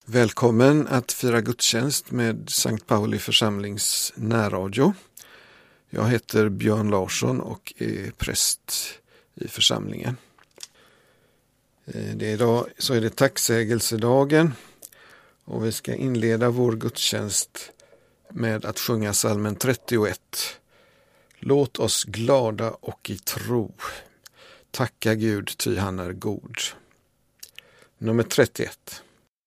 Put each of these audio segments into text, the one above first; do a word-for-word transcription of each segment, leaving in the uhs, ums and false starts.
Välkommen att fira gudstjänst med Sankt Pauli församlings närradio. Jag heter Björn Larsson och är präst i församlingen. Det är idag så är det tacksägelsedagen och vi ska inleda vår gudstjänst med att sjunga psalmen trettioett. Låt oss glada och i tro. Tacka Gud, ty han är god. Nummer trettioett.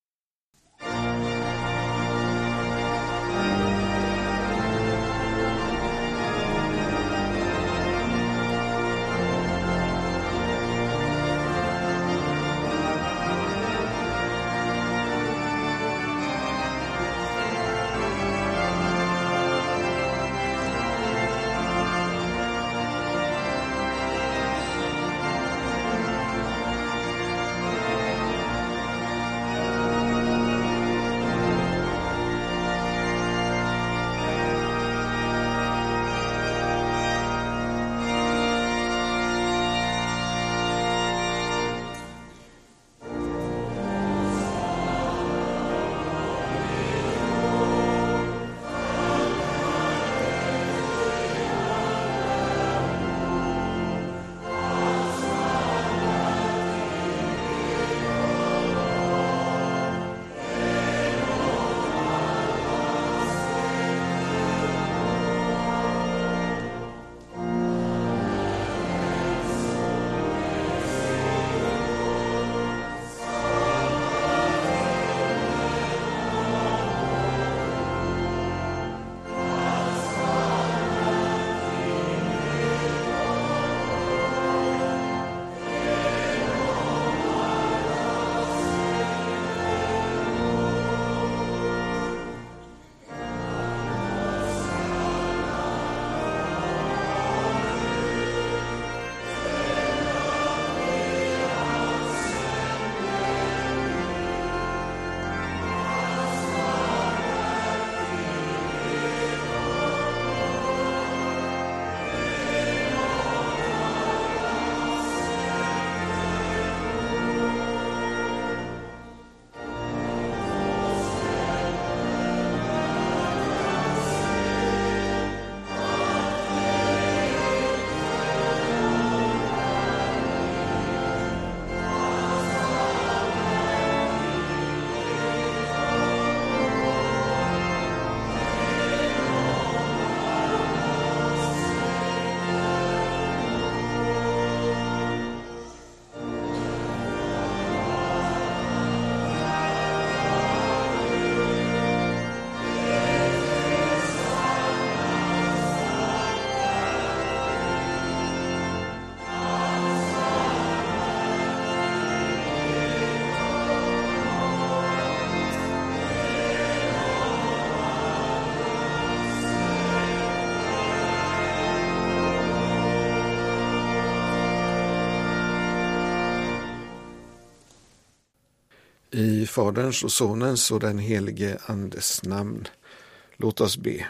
I Faderns och Sonens och den helige Andes namn. Låt oss be.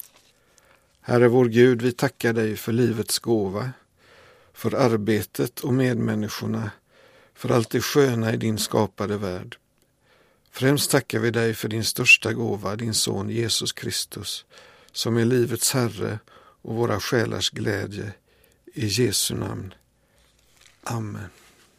Herre vår Gud, vi tackar dig för livets gåva, för arbetet och medmänniskorna, för allt det sköna i din skapade värld. Främst tackar vi dig för din största gåva, din son Jesus Kristus, som är livets Herre och våra själars glädje. I Jesu namn. Amen.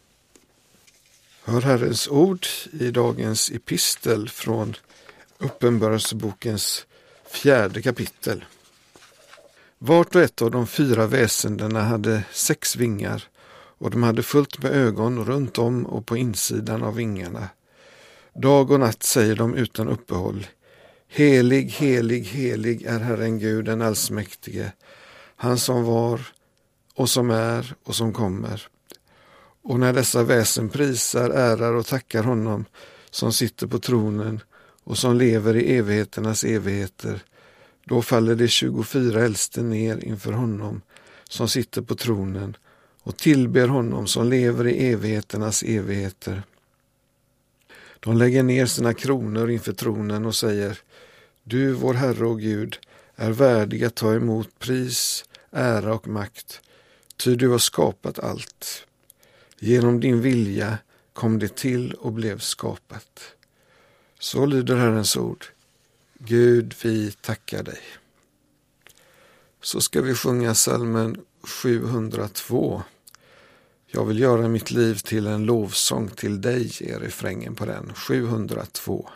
Hör Herrens ord i dagens epistel från Uppenbarelsebokens fjärde kapitel. Vart och ett av de fyra väsendena hade sex vingar, och de hade fullt med ögon runt om och på insidan av vingarna. Dag och natt säger de utan uppehåll: Helig, helig, helig är Herren Gud den allsmäktige, han som var och som är och som kommer. Och när dessa väsen prisar, ärar och tackar honom som sitter på tronen och som lever i evigheternas evigheter, då faller de tjugofyra äldste ner inför honom som sitter på tronen och tillber honom som lever i evigheternas evigheter. De lägger ner sina kronor inför tronen och säger: Du, vår Herre och Gud, är värdig att ta emot pris, ära och makt, ty du har skapat allt. Genom din vilja kom det till och blev skapat. Så lyder Herrens ord. Gud, vi tackar dig. Så ska vi sjunga psalmen sjuhundratvå. Jag vill göra mitt liv till en lovsång till dig, är refrängen på den. sjuhundratvå.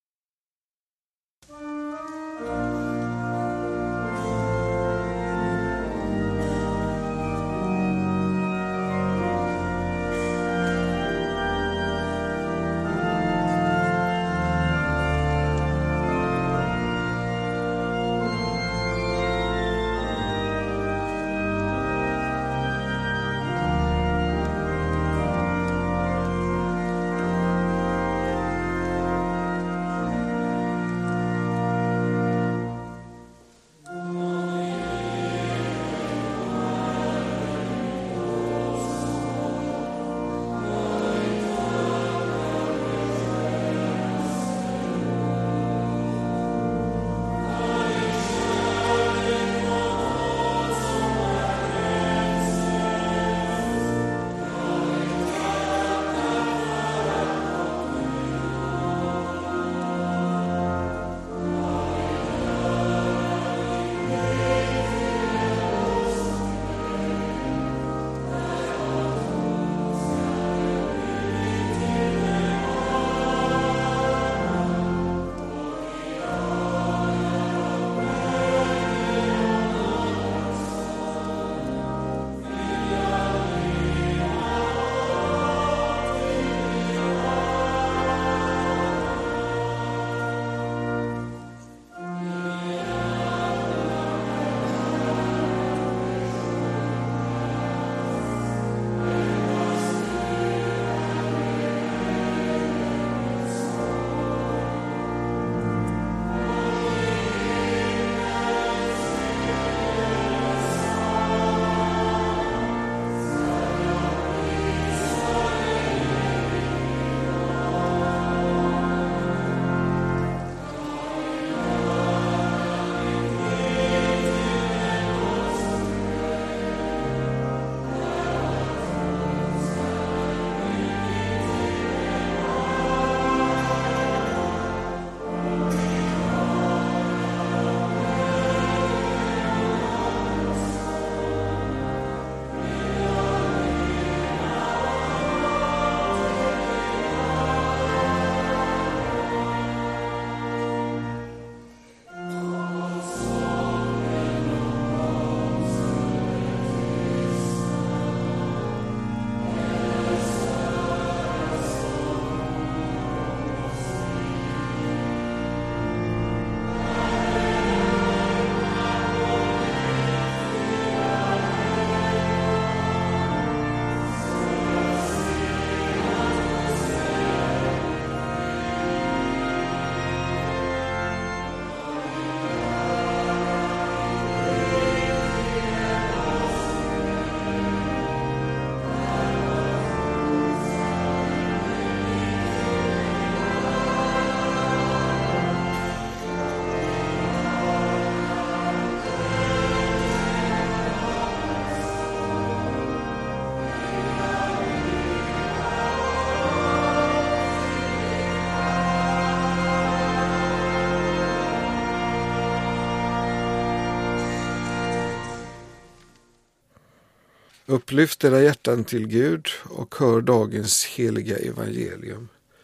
Upplyft era hjärtan till Gud och hör dagens heliga evangelium.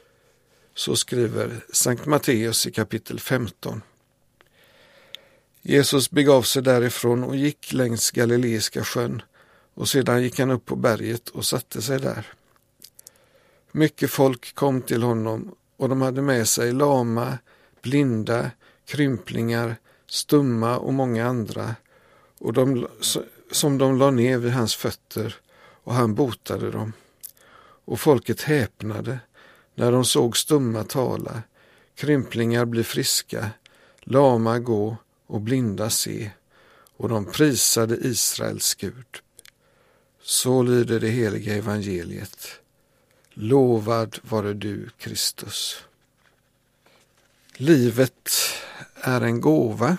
Så skriver Sankt Matteus i kapitel femton. Jesus begav sig därifrån och gick längs Galileiska sjön, och sedan gick han upp på berget och satte sig där. Mycket folk kom till honom, och de hade med sig lama, blinda, krymplingar, stumma och många andra, och de, som de la ner vid hans fötter, och han botade dem. Och folket häpnade när de såg stumma tala, krymplingar bli friska, lama gå och blinda se, och de prisade Israels Gud. Så lyder det heliga evangeliet. Lovad vare du, Kristus. Livet är en gåva.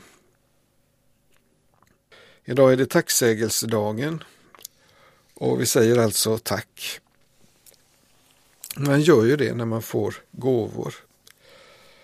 Idag är det tacksägelsedagen, och vi säger alltså tack. Man gör ju det när man får gåvor.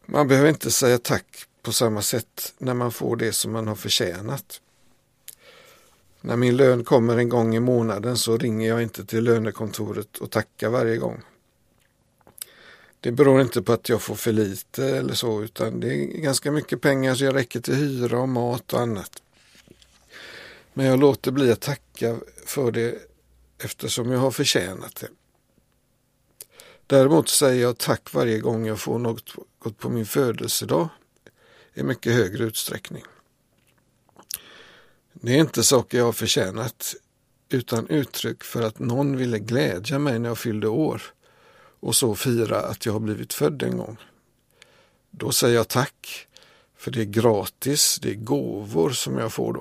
Man behöver inte säga tack på samma sätt när man får det som man har förtjänat. När min lön kommer en gång i månaden så ringer jag inte till lönekontoret och tackar varje gång. Det beror inte på att jag får för lite eller så, utan det är ganska mycket pengar så jag räcker till hyra och mat och annat. Men jag låter bli att tacka för det eftersom jag har förtjänat det. Däremot säger jag tack varje gång jag får något gott på min födelsedag i mycket högre utsträckning. Det är inte saker jag har förtjänat utan uttryck för att någon ville glädja mig när jag fyllde år och så fira att jag har blivit född en gång. Då säger jag tack, för det är gratis, det är gåvor som jag får då.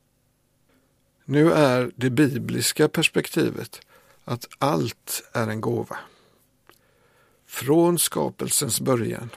Nu är det bibliska perspektivet att allt är en gåva. Från skapelsens början,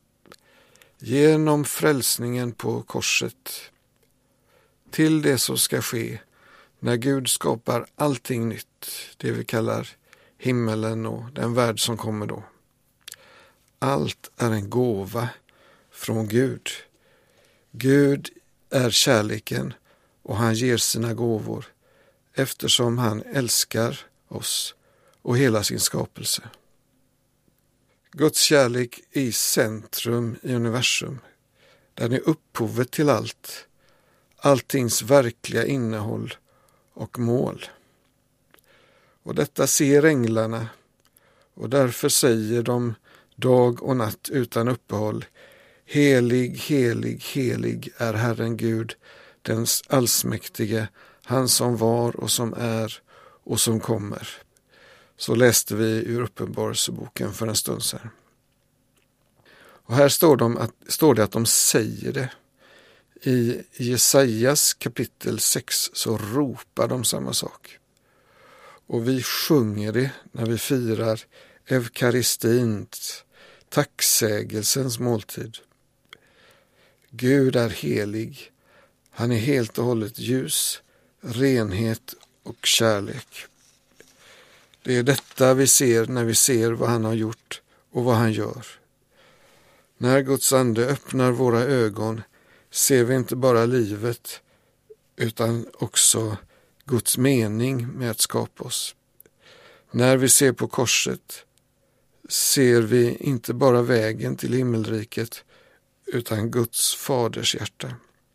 genom frälsningen på korset, till det som ska ske när Gud skapar allting nytt, det vi kallar himmelen och den värld som kommer då. Allt är en gåva från Gud. Gud är kärleken och han ger sina gåvor eftersom han älskar oss och hela sin skapelse. Guds kärlek är i centrum i universum. Den är upphovet till allt, alltings verkliga innehåll och mål. Och detta ser änglarna och därför säger de dag och natt utan uppehåll: helig, helig, helig är Herren Gud, den allsmäktige, han som var och som är och som kommer. Så läste vi ur Uppenbarelseboken för en stund sedan. Och här står, de att, står det att de säger det. I Jesajas kapitel sex så ropar de samma sak. Och vi sjunger det när vi firar eukaristint, tacksägelsens måltid. Gud är helig. Han är helt och hållet ljus, renhet och kärlek. Det är detta vi ser när vi ser vad han har gjort och vad han gör. När Guds ande öppnar våra ögon ser vi inte bara livet utan också Guds mening med att skapa oss. När vi ser på korset ser vi inte bara vägen till himmelriket utan Guds faders hjärta.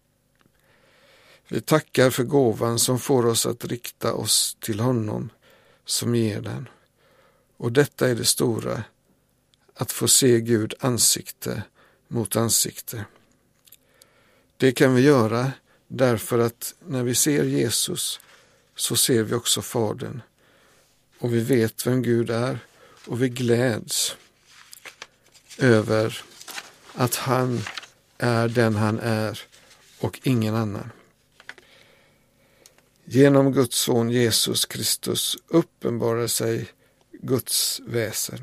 Vi tackar för gåvan som får oss att rikta oss till honom som ger den. Och detta är det stora, att få se Gud ansikte mot ansikte. Det kan vi göra därför att när vi ser Jesus så ser vi också Fadern. Och vi vet vem Gud är och vi gläds över att han är den han är och ingen annan. Genom Guds son Jesus Kristus uppenbarar sig Guds väsen.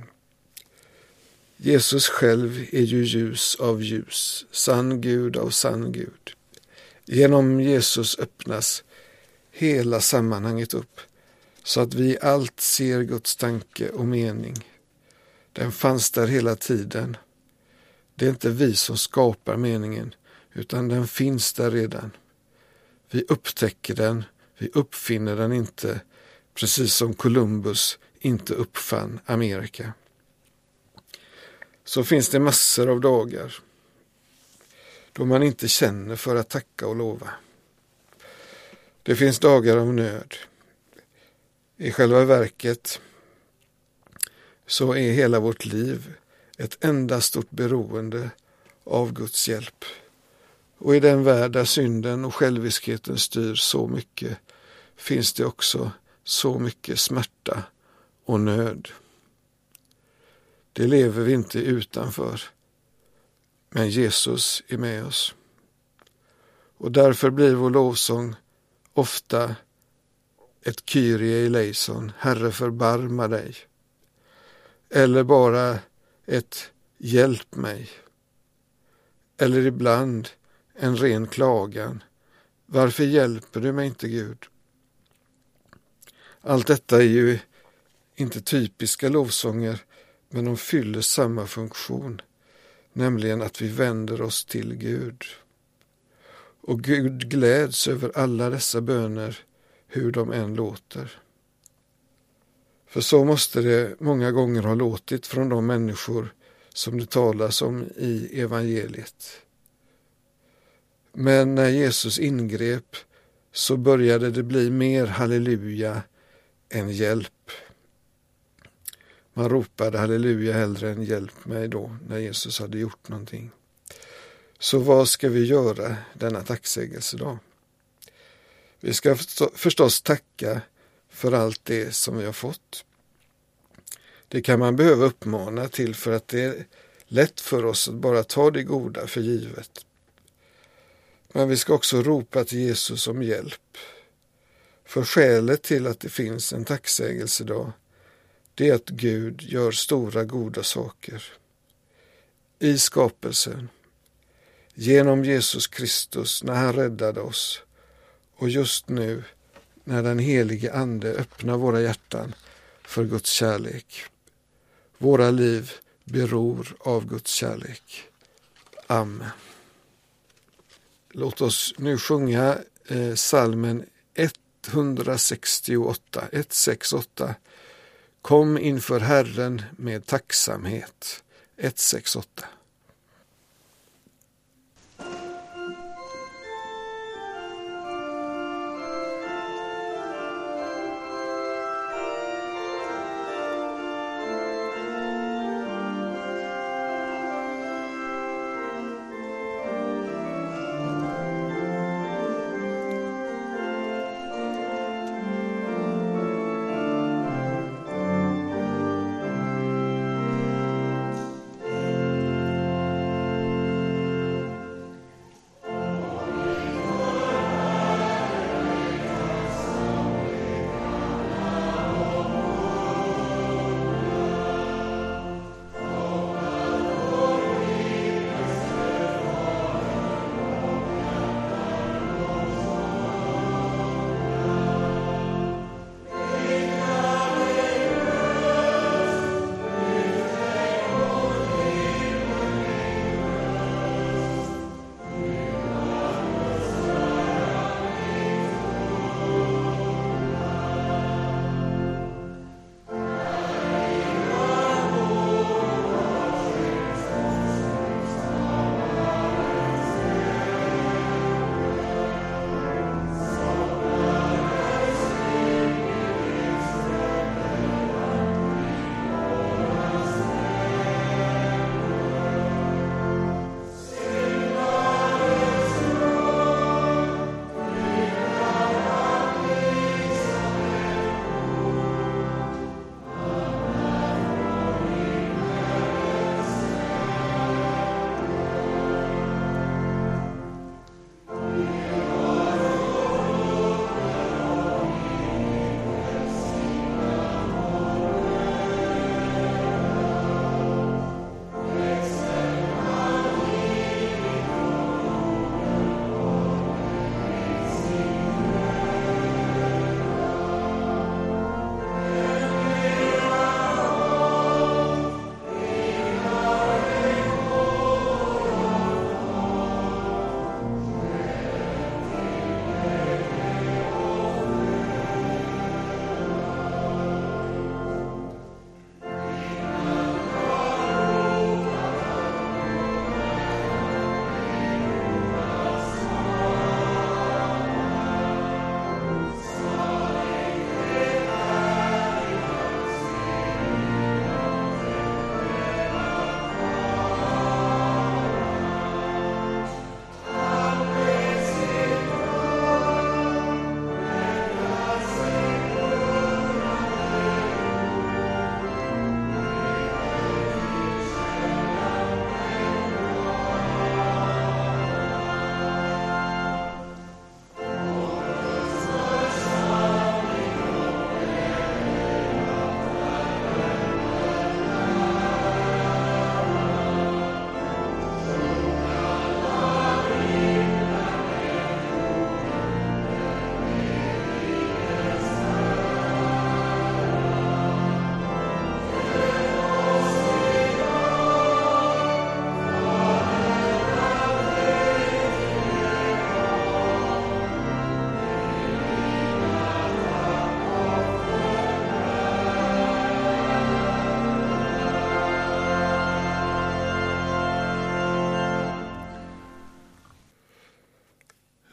Jesus själv är ju ljus av ljus, sann Gud av sann Gud. Genom Jesus öppnas hela sammanhanget upp så att vi allt ser Guds tanke och mening. Den fanns där hela tiden. Det är inte vi som skapar meningen utan den finns där redan. Vi upptäcker den, vi uppfinner den inte, precis som Columbus inte uppfann Amerika. Så finns det massor av dagar då man inte känner för att tacka och lova. Det finns dagar av nöd. I själva verket så är hela vårt liv ett enda stort beroende av Guds hjälp. Och i den värld där synden och själviskheten styr så mycket finns det också så mycket smärta och nöd. Det lever vi inte utanför, men Jesus är med oss. Och därför blir vår lovsång ofta ett Kyrie eleison, Herre förbarma dig. Eller bara ett hjälp mig. Eller ibland en ren klagan. Varför hjälper du mig inte, Gud? Allt detta är ju inte typiska lovsånger, men de fyller samma funktion. nämligen att vi vänder oss till Gud. Och Gud gläds över alla dessa böner, hur de än låter. För så måste det många gånger ha låtit från de människor som det talas om i evangeliet. Men när Jesus ingrep så började det bli mer halleluja än hjälp. Man ropade halleluja hellre än hjälp mig då när Jesus hade gjort någonting. Så vad ska vi göra denna tacksägelsedag? Vi ska förstås tacka för allt det som vi har fått. Det kan man behöva uppmana till för att det är lätt för oss att bara ta det goda för givet. Men vi ska också ropa till Jesus om hjälp. För skälet till att det finns en tacksägelsedag, det är att Gud gör stora goda saker. I skapelsen, genom Jesus Kristus när han räddade oss, och just nu när den helige ande öppnar våra hjärtan för Guds kärlek. Våra liv beror av Guds kärlek. Amen. Låt oss nu sjunga eh, psalmen etthundrasextioåtta, etthundrasextioåtta. Kom inför Herren med tacksamhet. etthundrasextioåtta.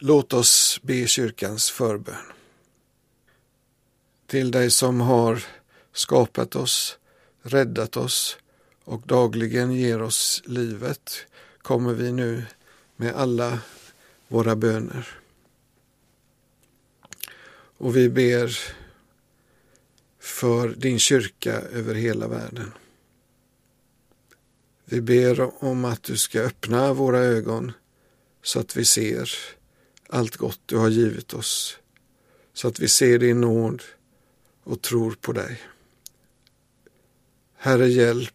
Låt oss be kyrkans förbön. Till dig som har skapat oss, räddat oss och dagligen ger oss livet, kommer vi nu med alla våra böner. Och vi ber för din kyrka över hela världen. Vi ber om att du ska öppna våra ögon så att vi ser allt gott du har givit oss. Så att vi ser din nåd och tror på dig. Herre, hjälp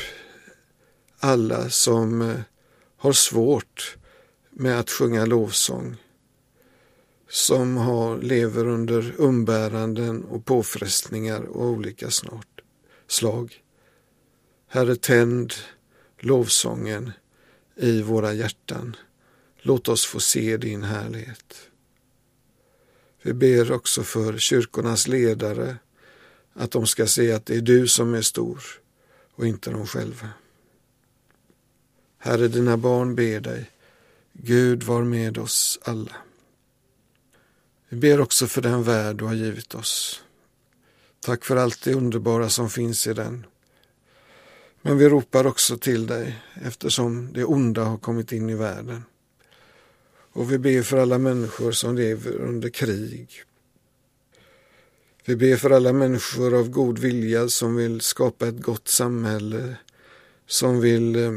alla som har svårt med att sjunga lovsång. Som har, lever under umbäranden och påfrestningar och olika snart, slag. Herre, tänd lovsången i våra hjärtan. Låt oss få se din härlighet. Vi ber också för kyrkornas ledare att de ska se att det är du som är stor och inte de själva. Herre, dina barn ber dig. Gud, var med oss alla. Vi ber också för den värld du har givit oss. Tack för allt det underbara som finns i den. Men vi ropar också till dig eftersom det onda har kommit in i världen. Och vi ber för alla människor som lever under krig. Vi ber för alla människor av god vilja som vill skapa ett gott samhälle. Som vill eh,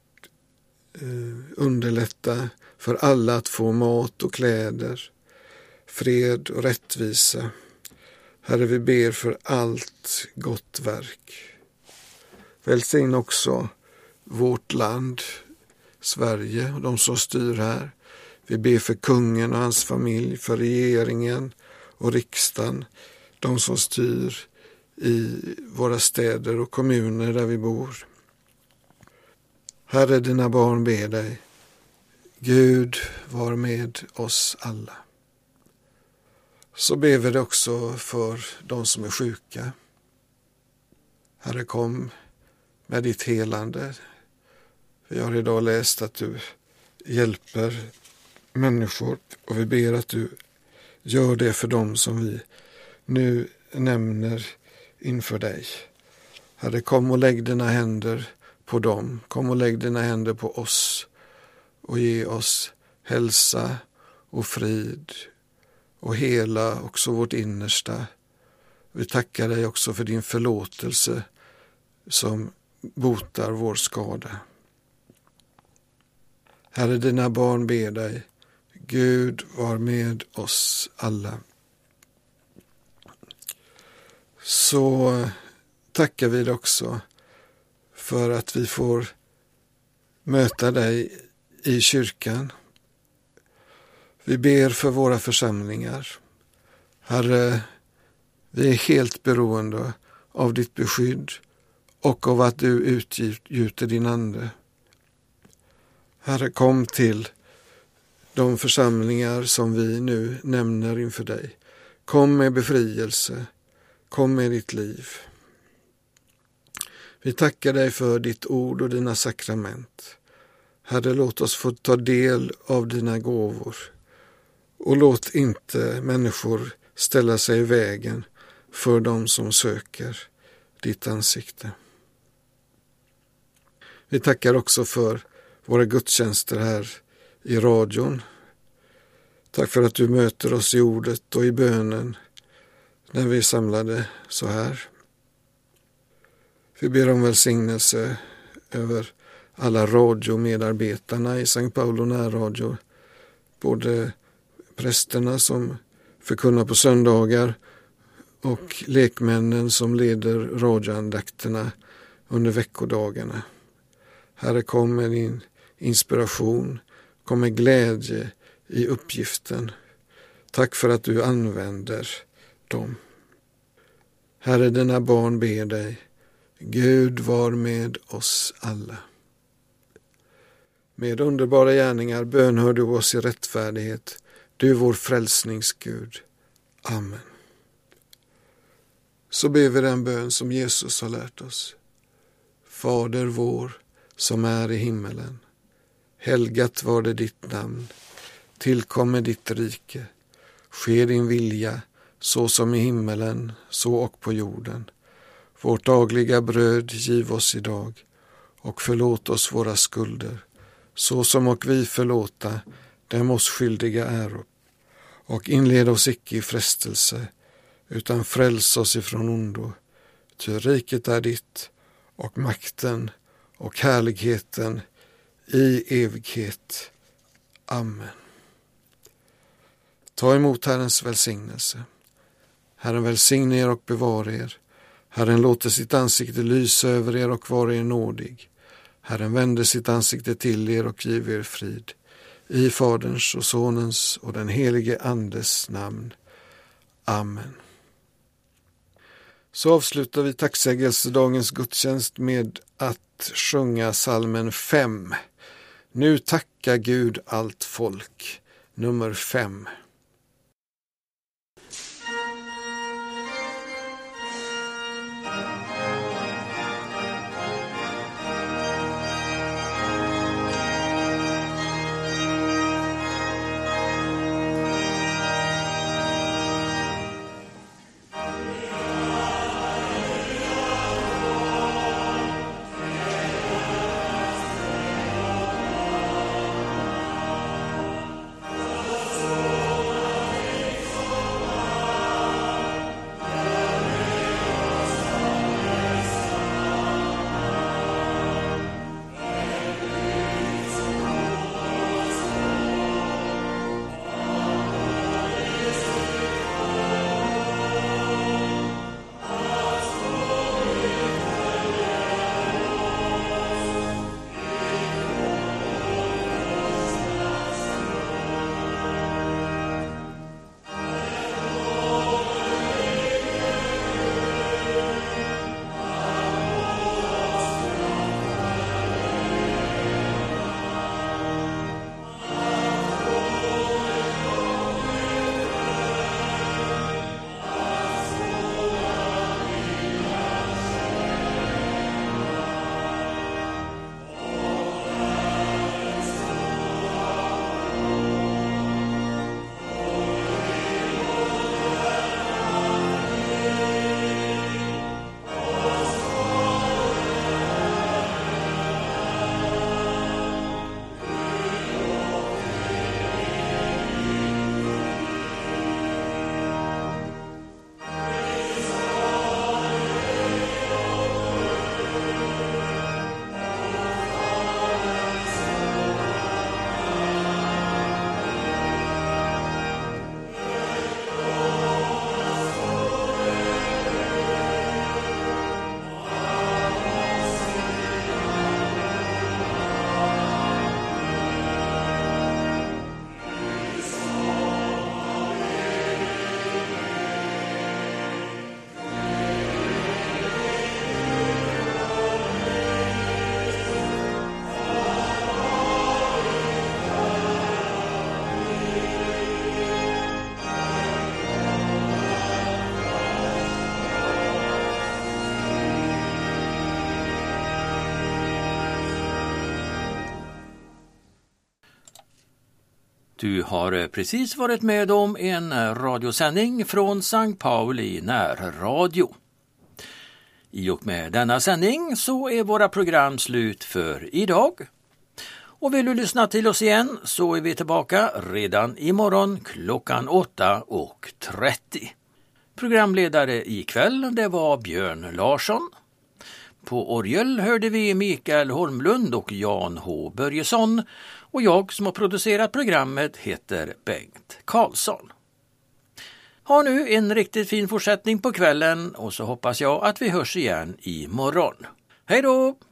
underlätta för alla att få mat och kläder. Fred och rättvisa. Herre, vi ber för allt gott verk. Välsigna också vårt land, Sverige och de som styr här. Vi ber för kungen och hans familj, för regeringen och riksdagen, de som styr i våra städer och kommuner där vi bor. Herre, dina barn ber dig. Gud, var med oss alla. Så ber vi det också för de som är sjuka. Herre, kom med ditt helande. Vi har idag läst att du hjälper människor och vi ber att du gör det för dem som vi nu nämner inför dig. Herre, kom och lägg dina händer på dem. Kom och lägg dina händer på oss och ge oss hälsa och frid och hela också vårt innersta. Vi tackar dig också för din förlåtelse som botar vår skada. Herre, dina barn ber dig. Gud, var med oss alla. Så tackar vi dig också för att vi får möta dig i kyrkan. Vi ber för våra församlingar. Herre, vi är helt beroende av ditt beskydd och av att du utgjuter din ande. Herre, kom till de församlingar som vi nu nämner inför dig. Kom med befrielse. Kom med ditt liv. Vi tackar dig för ditt ord och dina sakrament. Herre, låt oss få ta del av dina gåvor. Och låt inte människor ställa sig i vägen för dem som söker ditt ansikte. Vi tackar också för våra gudstjänster här i radion. Tack för att du möter oss i ordet och i bönen när vi är samlade så här. Vi ber om välsignelse över alla radiomedarbetarna i Sankt Paolo närradio. Både prästerna som förkunnar på söndagar och lekmännen som leder radioandakterna under veckodagarna. Herre, kom med din inspiration, kom med glädje i uppgiften. Tack för att du använder dem. Herre, dina barn ber dig. Gud, var med oss alla. Med underbara gärningar bönhör du oss i rättfärdighet. Du är vår frälsningsgud. Amen. Så ber vi den bön som Jesus har lärt oss. Fader vår som är i himmelen. Helgat var det ditt namn. Tillkommer ditt rike. Ske din vilja, så som i himmelen, så och på jorden. Vårt dagliga bröd giv oss idag, och förlåt oss våra skulder, så som och vi förlåta dem oss skyldiga äro. Och inled oss icke i frestelse, utan fräls oss ifrån ondo. Ty riket är ditt, och makten och härligheten i evighet. Amen. Ta emot Herrens välsignelse. Herren välsigne er och bevara er. Herren låter sitt ansikte lysa över er och vara er nådig. Herren vänder sitt ansikte till er och giver er frid. I Faderns och Sonens och den helige Andes namn. Amen. Så avslutar vi tacksägelsedagens gudstjänst med att sjunga salmen fem. Nu tacka Gud allt folk. Nummer fem. Du har precis varit med om en radiosändning från Sankt Pauli närradio. I och med denna sändning så är våra program slut för idag. Och vill du lyssna till oss igen så är vi tillbaka redan imorgon klockan åtta och trettio. Programledare ikväll det var Björn Larsson. På orgel hörde vi Mikael Holmlund och Jan H. Börjesson. Och jag som har producerat programmet heter Bengt Karlsson. Ha nu en riktigt fin fortsättning på kvällen och så hoppas jag att vi hörs igen imorgon. Hej då!